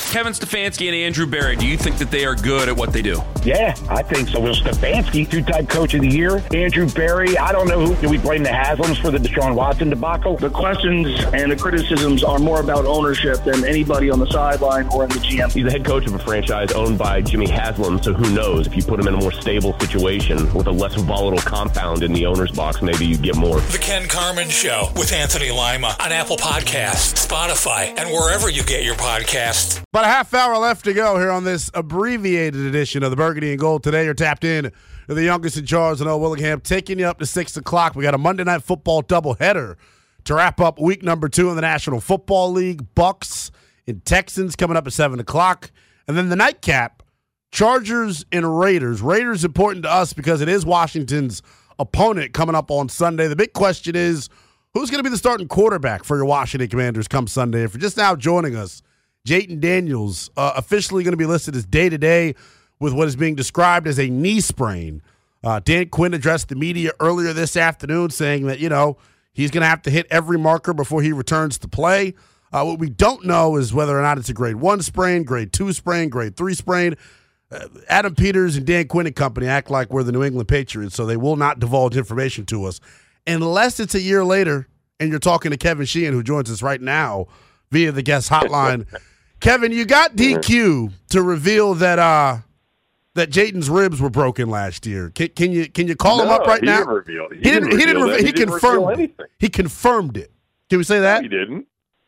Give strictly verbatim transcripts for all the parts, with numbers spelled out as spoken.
Kevin Stefanski and Andrew Berry, do you think that they are good at what they do? Yeah, I think so. Will Stefanski, two-time coach of the year. Andrew Berry, I don't know who. Do we blame the Haslams for the Deshaun Watson debacle? The questions and the criticisms are more about ownership than anybody on the sideline or in the G M. He's the head coach of a franchise owned by Jimmy Haslam, so who knows? If you put him in a more stable situation with a less volatile compound in the owner's box, maybe you get more. The Ken Carman Show with Anthony Lima on Apple Podcasts, Spotify, and wherever you get your podcasts. About a half hour left to go here on this abbreviated edition of the Burgundy and Gold. Today you're tapped in to the youngest in charge, Noah Willingham, taking you up to six o'clock. We got a Monday Night Football doubleheader to wrap up week number two in the National Football League. Bucks and Texans coming up at seven o'clock. And then the nightcap, Chargers and Raiders. Raiders important to us because it is Washington's opponent coming up on Sunday. The big question is, who's going to be the starting quarterback for your Washington Commanders come Sunday? If you're just now joining us, Jayden Daniels uh, officially going to be listed as day-to-day with what is being described as a knee sprain. Uh, Dan Quinn addressed the media earlier this afternoon saying that, you know, he's going to have to hit every marker before he returns to play. Uh, what we don't know is whether or not it's a grade one sprain, grade two sprain, grade three sprain. Uh, Adam Peters and Dan Quinn and company act like we're the New England Patriots, so they will not divulge information to us unless it's a year later and you're talking to Kevin Sheehan, who joins us right now via the guest hotline. Kevin, you got D Q to reveal that uh, that Jayden's ribs were broken last year. Can, can you can you call no, him up right he now? Didn't reveal, he, he didn't. didn't. He didn't. Reveal Reveal, he, he didn't confirmed. It. He confirmed it. Can we say that? No, he didn't.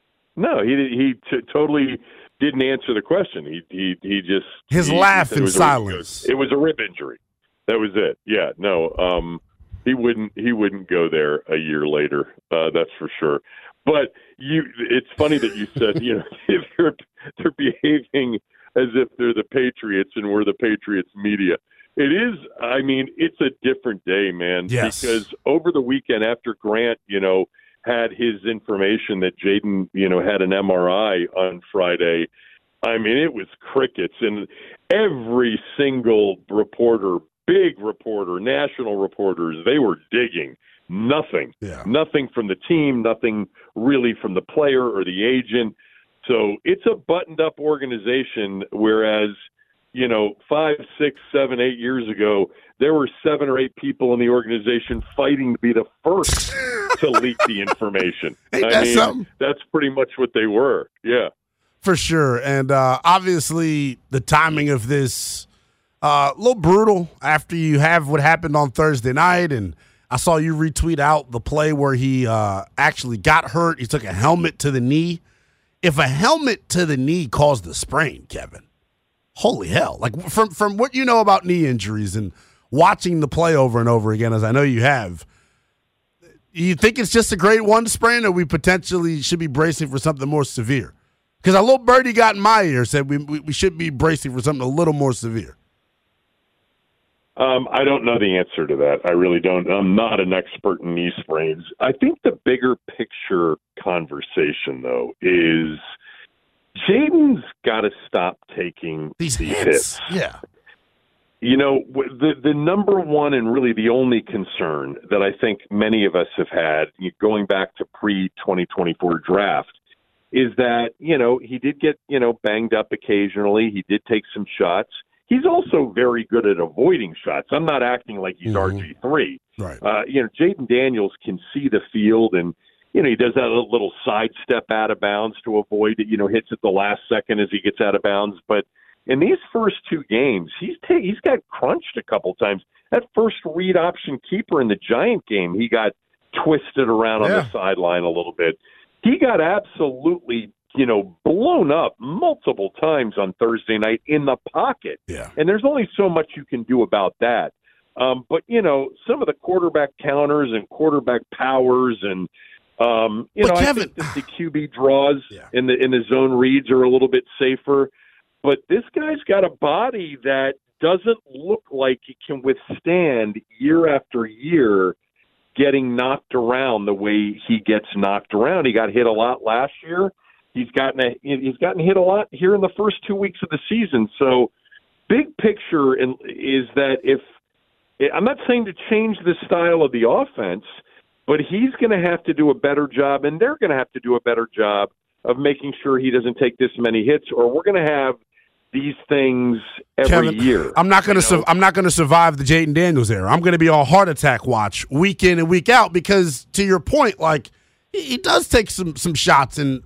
No, he he t- totally didn't answer the question. He he he just his he, laugh he in it silence. A, it was a rib injury. That was it. Yeah. No. Um. He wouldn't. He wouldn't go there a year later. Uh, that's for sure. But you. It's funny that you said you know if they're they're behaving as if they're the Patriots and we're the Patriots media. It is. I mean, it's a different day, man. Yes. Because over the weekend after Grant, you know, had his information that Jayden, you know, had an M R I on Friday. I mean, it was crickets. And every single reporter, big reporter, national reporters, they were digging. Nothing. Yeah. Nothing from the team, nothing really from the player or the agent. So it's a buttoned-up organization, whereas, you know, five, six, seven, eight years ago, there were seven or eight people in the organization fighting to be the first to leak the information. Ain't I that mean, something? That's pretty much what they were. Yeah. For sure. And uh, obviously the timing of this, uh, a little brutal after you have what happened on Thursday night. And I saw you retweet out the play where he uh, actually got hurt. He took a helmet to the knee. If a helmet to the knee caused the sprain, Kevin, holy hell. Like from, from what you know about knee injuries and watching the play over and over again, as I know you have, you think it's just a grade one sprain, or we potentially should be bracing for something more severe? Because a little birdie got in my ear said we, we we should be bracing for something a little more severe. Um, I don't know the answer to that. I really don't. I'm not an expert in knee sprains. I think the bigger picture conversation, though, is Jayden's got to stop taking these, these hits. hits. Yeah. You know, the the number one and really the only concern that I think many of us have had going back to pre twenty twenty-four draft is that, you know, he did get, you know, banged up occasionally. He did take some shots. He's also very good at avoiding shots. I'm not acting like he's mm-hmm. R G three. Right. Uh, you know, Jayden Daniels can see the field, and, you know, he does that little sidestep out of bounds to avoid it, you know, hits at the last second as he gets out of bounds. But in these first two games, he's ta- he's got crunched a couple times. That first read option keeper in the Giant game, he got twisted around yeah. on the sideline a little bit. He got absolutely, you know, blown up multiple times on Thursday night in the pocket. Yeah. And there's only so much you can do about that. Um, but, you know, some of the quarterback counters and quarterback powers and, um, you but know, Kevin, I think that the Q B draws yeah. in the in the zone reads are a little bit safer. But this guy's got a body that doesn't look like he can withstand year after year getting knocked around the way he gets knocked around. He got hit a lot last year. He's gotten a, he's gotten hit a lot here in the first two weeks of the season. So big picture is that if I'm not saying to change the style of the offense, but he's going to have to do a better job, and they're going to have to do a better job of making sure he doesn't take this many hits, or we're going to have these things every Kevin, year. I'm not going to. Su- I'm not going to survive the Jaden Daniels era. I'm going to be on heart attack watch week in and week out because, to your point, like he, he does take some some shots, and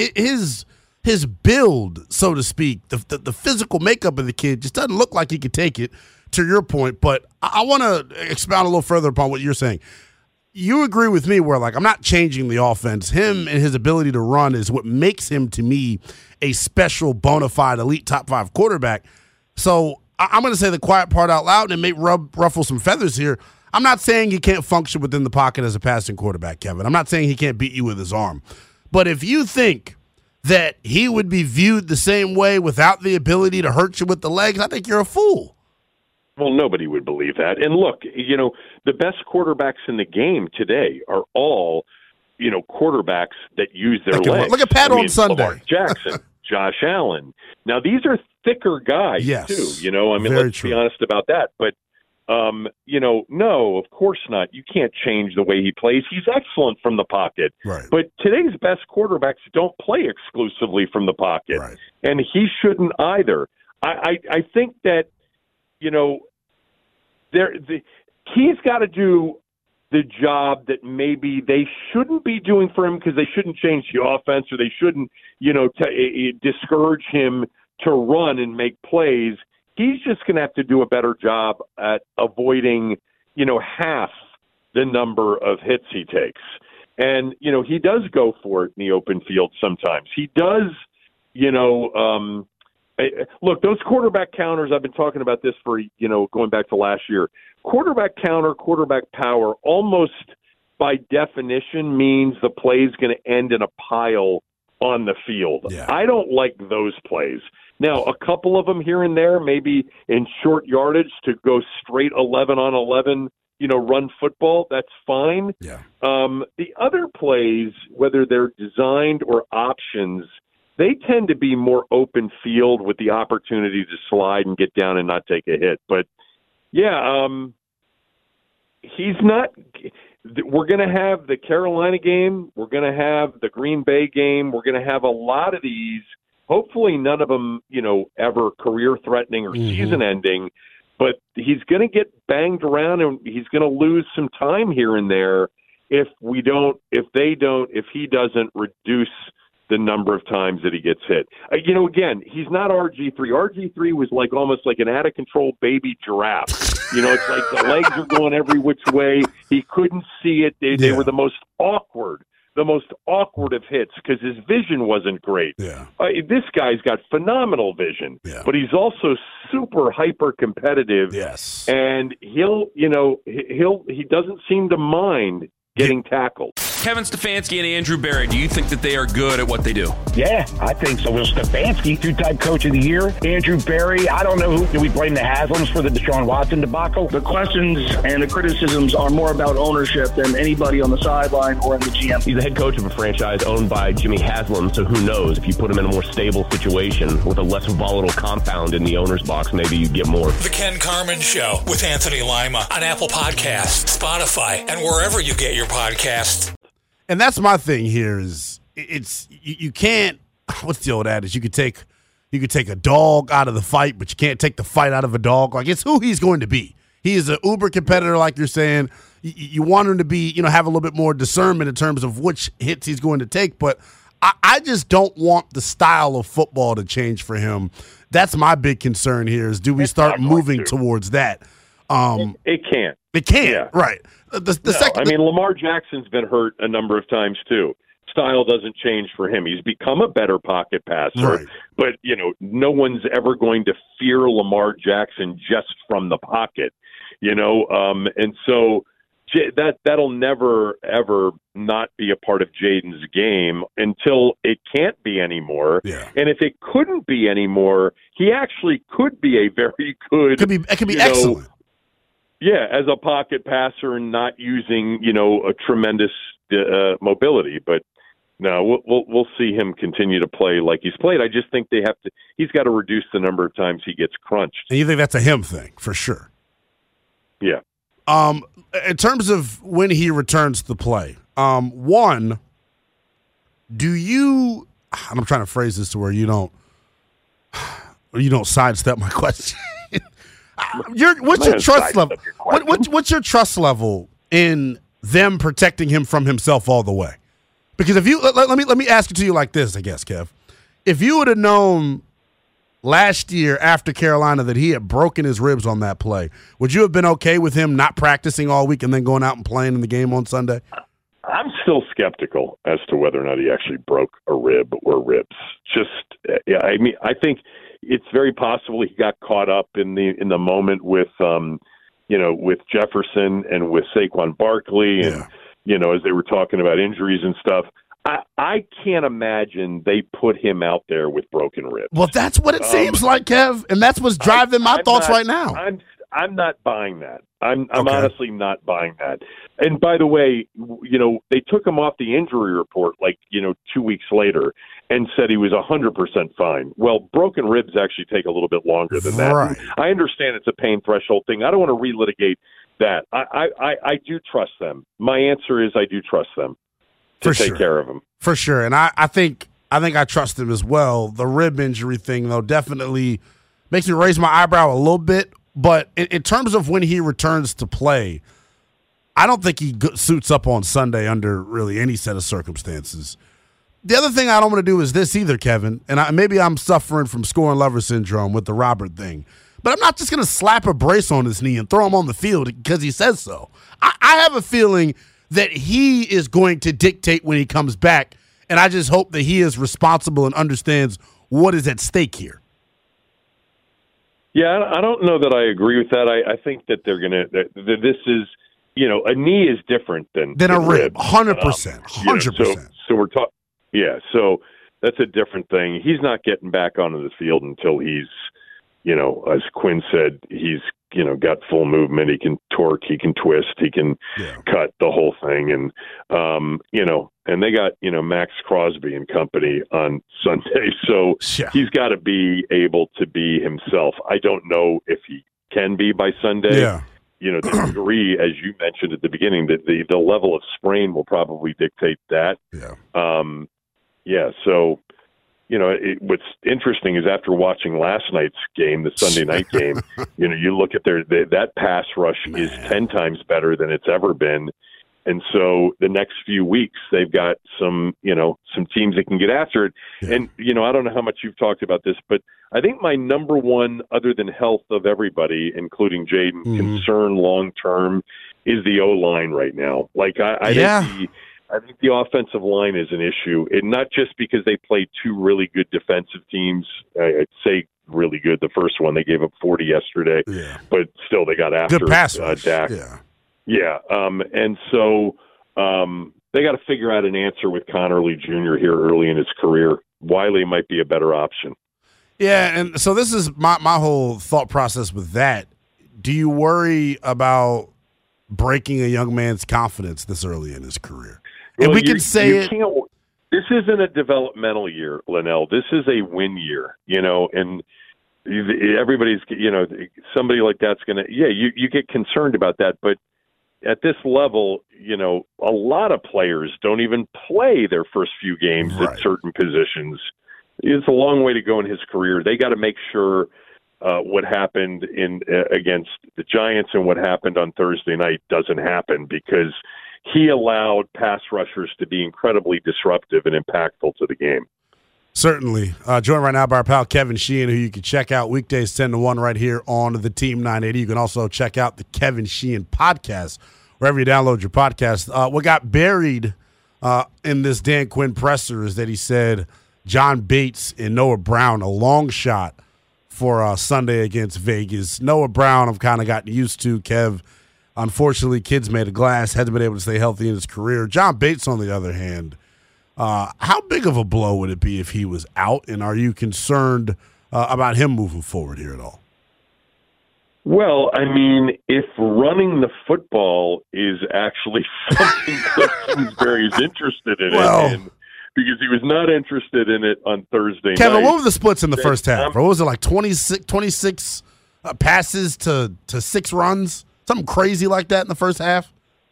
his his build, so to speak, the, the the physical makeup of the kid just doesn't look like he could take it. To your point, but I, I want to expound a little further upon what you're saying. You agree with me where, like, I'm not changing the offense. Him and his ability to run is what makes him, to me, a special, bona fide, elite top five quarterback. So I- I'm going to say the quiet part out loud, and it may rub, ruffle some feathers here. I'm not saying he can't function within the pocket as a passing quarterback, Kevin. I'm not saying he can't beat you with his arm. But if you think that he would be viewed the same way without the ability to hurt you with the legs, I think you're a fool. Well, nobody would believe that. And look, you know, the best quarterbacks in the game today are all, you know, quarterbacks that use their look at, legs. Look at Pat I on mean, Sunday. Lamar Jackson, Josh Allen. Now, these are thicker guys, yes, too. You know, I mean, very let's true. be honest about that. But, um, you know, no, of course not. You can't change the way he plays. He's excellent from the pocket. Right. But today's best quarterbacks don't play exclusively from the pocket. Right. And he shouldn't either. I, I, I think that, you know, there the, he's got to do the job that maybe they shouldn't be doing for him because they shouldn't change the offense or they shouldn't, you know, t- discourage him to run and make plays. He's just going to have to do a better job at avoiding, you know, half the number of hits he takes. And, you know, he does go for it in the open field sometimes. He does, you know, um, look, those quarterback counters, I've been talking about this for, you know, going back to last year. Quarterback counter, quarterback power, almost by definition means the play is going to end in a pile on the field. Yeah. I don't like those plays. Now, a couple of them here and there, maybe in short yardage to go straight eleven on eleven, you know, run football, that's fine. Yeah. Um, the other plays, whether they're designed or options, they tend to be more open field with the opportunity to slide and get down and not take a hit. But, yeah, um, he's not – we're going to have the Carolina game. We're going to have the Green Bay game. We're going to have a lot of these. Hopefully none of them, you know, ever career-threatening or mm-hmm. season-ending. But he's going to get banged around and he's going to lose some time here and there if we don't – if they don't – if he doesn't reduce – the number of times that he gets hit. Uh, you know, again, he's not R G three. R G three was like almost like an out-of-control baby giraffe. You know, it's like the legs are going every which way. He couldn't see it. They, yeah. they were the most awkward, the most awkward of hits because his vision wasn't great. Yeah. Uh, this guy's got phenomenal vision, yeah. but he's also super hyper-competitive. Yes. And he'll, you know, he'll he doesn't seem to mind getting tackled. Kevin Stefanski and Andrew Berry, do you think that they are good at what they do? Yeah, I think so. Will Stefanski, two-time coach of the year. Andrew Berry, I don't know who. Do we blame the Haslams for the Deshaun Watson debacle? The questions and the criticisms are more about ownership than anybody on the sideline or in the G M. He's the head coach of a franchise owned by Jimmy Haslam, so who knows? If you put him in a more stable situation with a less volatile compound in the owner's box, maybe you get more. The Ken Carman Show with Anthony Lima on Apple Podcasts, Spotify, and wherever you get your podcasts. And that's my thing here is it's you, you can't what's the old adage? You could take you could take a dog out of the fight, but you can't take the fight out of a dog. Like it's who he's going to be. He is an uber competitor, like you're saying. You, you want him to be, you know, have a little bit more discernment in terms of which hits he's going to take. But I, I just don't want the style of football to change for him. That's my big concern here is do we It's start not going moving to. towards that? Um, It can't. it can't, Yeah. right. The, the No, second, I mean, Lamar Jackson's been hurt a number of times, too. Style doesn't change for him. He's become a better pocket passer. Right. But, you know, no one's ever going to fear Lamar Jackson just from the pocket, you know. Um, and so J- that, that'll never, ever not be a part of Jaden's game until it can't be anymore. Yeah. And if it couldn't be anymore, he actually could be a very good, it could be, it could be you know, excellent. yeah, as a pocket passer and not using, you know, a tremendous uh, mobility. But no, we'll, we'll we'll see him continue to play like he's played. I just think they have to. He's got to reduce the number of times he gets crunched. And you think that's a him thing for sure. Yeah. Um, in terms of when he returns to play, um, one, do you I'm trying to phrase this to where you don't you don't sidestep my question. Your, what's your trust level? Your what, what, what's your trust level in them protecting him from himself all the way? Because if you let, let me let me ask it to you like this, I guess, Kev. If you would have known last year after Carolina that he had broken his ribs on that play, would you have been okay with him not practicing all week and then going out and playing in the game on Sunday? I'm still skeptical as to whether or not he actually broke a rib or ribs. Just, yeah, I mean, I think it's very possible he got caught up in the in the moment with, um, you know, with Jefferson and with Saquon Barkley, and yeah. you know, as they were talking about injuries and stuff. I, I can't imagine they put him out there with broken ribs. Well, that's what it um, seems like, Kev, and that's what's driving I, my I'm thoughts not, right now. I'm I'm not buying that. I'm I'm okay. honestly not buying that. And by the way, you know, they took him off the injury report like, you know, two weeks later and said he was one hundred percent fine. Well, broken ribs actually take a little bit longer than that. Right. I understand it's a pain threshold thing. I don't want to relitigate that. I, I, I do trust them. My answer is I do trust them to For take sure. care of him. For sure. And I, I think I think I trust him as well. The rib injury thing, though, definitely makes me raise my eyebrow a little bit. But in, in terms of when he returns to play, I don't think he go- suits up on Sunday under really any set of circumstances. The other thing I don't want to do is this either, Kevin, and I, maybe I'm suffering from scoring lover syndrome with the Robert thing, but I'm not just going to slap a brace on his knee and throw him on the field because he says so. I, I have a feeling that he is going to dictate when he comes back, and I just hope that he is responsible and understands what is at stake here. Yeah, I don't know that I agree with that. I, I think that they're going to – this is – you know, a knee is different than, than a than rib, one hundred percent, one hundred percent. So, so we're talking, yeah. So that's a different thing. He's not getting back onto the field until he's, you know, as Quinn said, he's, you know, got full movement. He can torque, he can twist, he can yeah. cut the whole thing, and um, you know, and they got you know Max Crosby and company on Sunday, so yeah. he's got to be able to be himself. I don't know if he can be by Sunday. Yeah. You know, the degree, as you mentioned at the beginning, that the, the level of sprain will probably dictate that. Yeah. Um, yeah. So, you know, it, what's interesting is after watching last night's game, the Sunday night game, you know, you look at their they, that pass rush Man. is ten times better than it's ever been. And so the next few weeks, they've got some, you know, some teams that can get after it. Yeah. And, you know, I don't know how much you've talked about this, but I think my number one, other than health of everybody, including Jaden, mm-hmm. concern long-term is the O-line right now. Like, I, I, yeah. think the, I think the offensive line is an issue, and not just because they played two really good defensive teams. I'd say really good. The first one, they gave up forty yesterday, yeah. but still they got after good pass uh, rush. Dak. Yeah. Yeah, um, and so um, they got to figure out an answer with Connerly Junior here early in his career. Wiley might be a better option. Yeah, and so this is my, my whole thought process with that. Do you worry about breaking a young man's confidence this early in his career? Well, and we you, can say you it. Can't, this isn't a developmental year, Linnell. This is a win year, you know, and everybody's, you know, somebody like that's going to, yeah, you, you get concerned about that, but at this level, you know, a lot of players don't even play their first few games right. at certain positions. It's a long way to go in his career. They got to make sure uh, what happened in uh, against the Giants and what happened on Thursday night doesn't happen, because he allowed pass rushers to be incredibly disruptive and impactful to the game. Certainly. Uh, joined right now by our pal Kevin Sheehan, who you can check out weekdays ten to one right here on the Team nine eighty. You can also check out the Kevin Sheehan podcast wherever you download your podcast. Uh, what got buried uh, in this Dan Quinn presser is that he said John Bates and Noah Brown, a long shot for uh, Sunday against Vegas. Noah Brown I've kind of gotten used to, Kev. Unfortunately, kid's made of glass, hasn't been able to stay healthy in his career. John Bates, on the other hand, Uh, how big of a blow would it be if he was out, and are you concerned uh, about him moving forward here at all? Well, I mean, if running the football is actually something Cliff Kingsbury is interested in, well, it, and because he was not interested in it on Thursday Kevin, night. what were the splits in the first half? Um, Or what was it, like twenty-six, twenty-six uh, passes to, to six runs? Something crazy like that in the first half?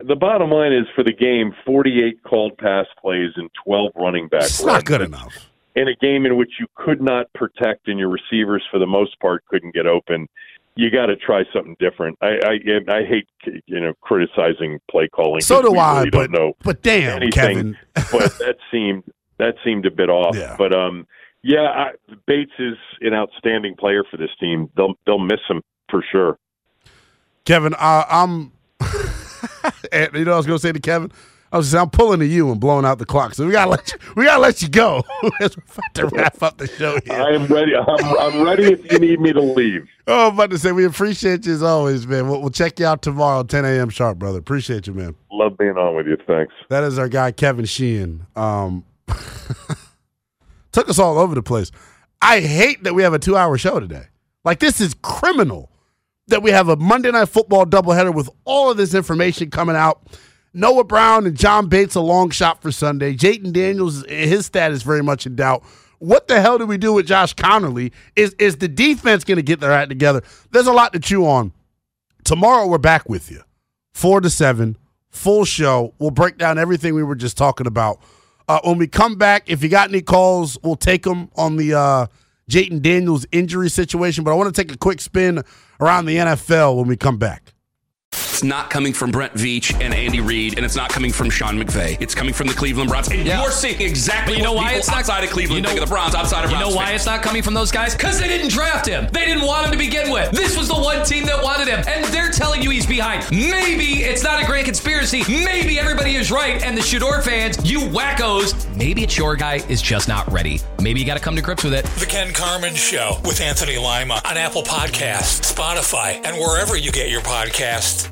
the bottom line is for the game, forty-eight called pass plays and twelve running back It's runs. not good enough. In a game in which you could not protect and your receivers, for the most part, couldn't get open, you got to try something different. I, I I hate you know criticizing play calling. So do we I, really but, don't know but damn, anything, Kevin. but that seemed that seemed a bit off. Yeah. But um, yeah, I, Bates is an outstanding player for this team. They'll they'll miss him for sure. Kevin, uh, I'm. and you know, what I was going to say to Kevin. I was just, I'm pulling to you and blowing out the clock, so we gotta let you, we gotta let you go as we're about to wrap up the show here. I am ready. I'm, I'm ready if you need me to leave. Oh, I'm about to say we appreciate you as always, man. We'll, we'll check you out tomorrow, ten a.m. sharp, brother. Appreciate you, man. Love being on with you. Thanks. That is our guy, Kevin Sheehan. Um, took us all over the place. I hate that we have a two-hour show today. Like, this is criminal that we have a Monday Night Football doubleheader with all of this information coming out. Noah Brown and John Bates a long shot for Sunday. Jayden Daniels, his status very much in doubt. What the hell do we do with Josh Connerly? Is is the defense going to get their act together? There's a lot to chew on. Tomorrow we're back with you, four to seven, full show. We'll break down everything we were just talking about. Uh, when we come back, if you got any calls, we'll take them on the uh, Jayden Daniels injury situation. But I want to take a quick spin around the N F L when we come back. It's not coming from Brent Veach and Andy Reid, and it's not coming from Sean McVay. It's coming from the Cleveland Browns. And yeah. You're seeing exactly but you know what why people it's not, outside of Cleveland you know, think of the Browns, outside of You Browns know why fans. it's not coming from those guys? Because they didn't draft him. They didn't want him to begin with. This was the one team that wanted him, and they're telling you he's behind. Maybe it's not a grand conspiracy. Maybe everybody is right, and the Shador fans, you wackos, maybe it's your guy is just not ready. Maybe you got to come to grips with it. The Ken Carman Show with Anthony Lima on Apple Podcasts, Spotify, and wherever you get your podcasts.